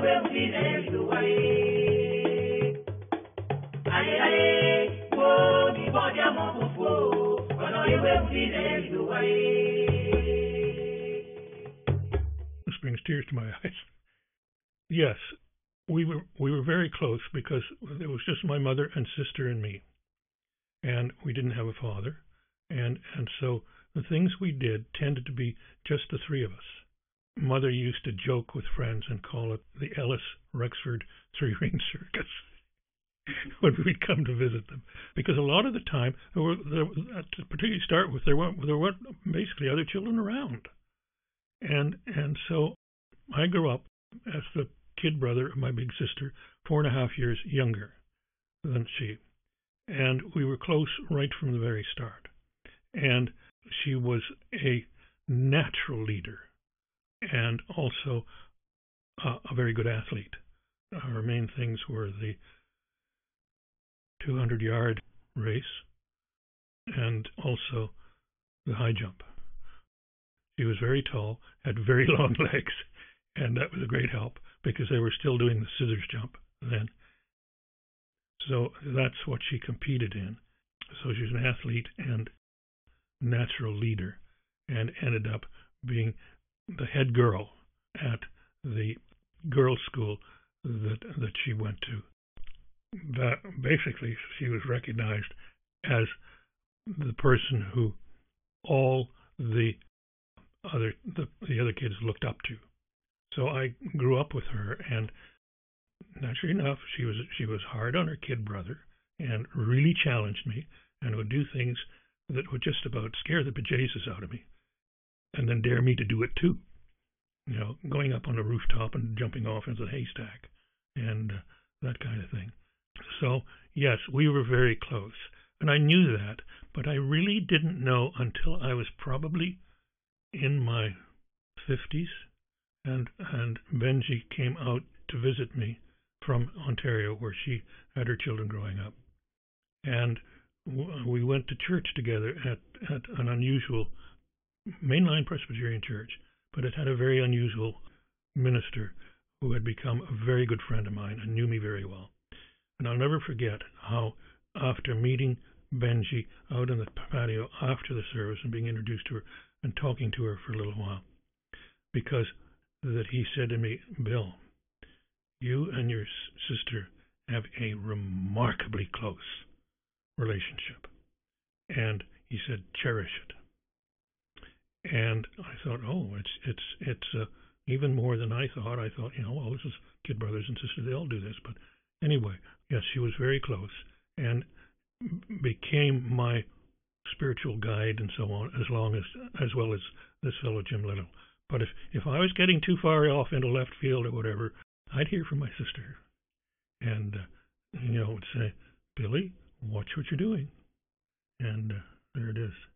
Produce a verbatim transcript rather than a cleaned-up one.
This brings tears to my eyes. Yes, we were we were very close because it was just my mother and sister and me, and we didn't have a father, and and so the things we did tended to be just the three of us. Mother used to joke with friends and call it the Ellis Rexford three-ring circus when we'd come to visit them, because a lot of the time, there were, there, to particularly start with, there weren't there weren't basically other children around, and and so I grew up as the kid brother of my big sister, four and a half years younger than she, and we were close right from the very start. And she was a natural leader and also uh, a very good athlete. Our main things were the two hundred yard race and also the high jump. She was very tall, had very long legs, and that was a great help because they were still doing the scissors jump then. So that's what she competed in. So she was an athlete and natural leader and ended up being the head girl at the girls' school that that she went to. That basically she was recognized as the person who all the other the, the other kids looked up to. So I grew up with her, and naturally enough, she was she was hard on her kid brother and really challenged me and would do things that would just about scare the bejesus out of me, and then dare me to do it too. You know, going up on a rooftop and jumping off into the haystack and uh, that kind of thing. So yes, we were very close, and I knew that, but I really didn't know until I was probably in my fifties, and and Benji came out to visit me from Ontario, where she had her children growing up, and w- we went to church together at, at an unusual mainline Presbyterian church, but it had a very unusual minister who had become a very good friend of mine and knew me very well. And I'll never forget how, after meeting Benji out in the patio after the service and being introduced to her and talking to her for a little while, because that he said to me, "Bill, you and your sister have a remarkably close relationship." And he said, "Cherish it." And I thought, oh, it's it's it's uh, even more than I thought. I thought, you know, well, this is kid brothers and sisters. They all do this. But anyway, yes, she was very close and became my spiritual guide and so on, as long as as well as this fellow Jim Little. But if if I was getting too far off into left field or whatever, I'd hear from my sister, and uh, you know, would say, "Billy, watch what you're doing," and uh, there it is.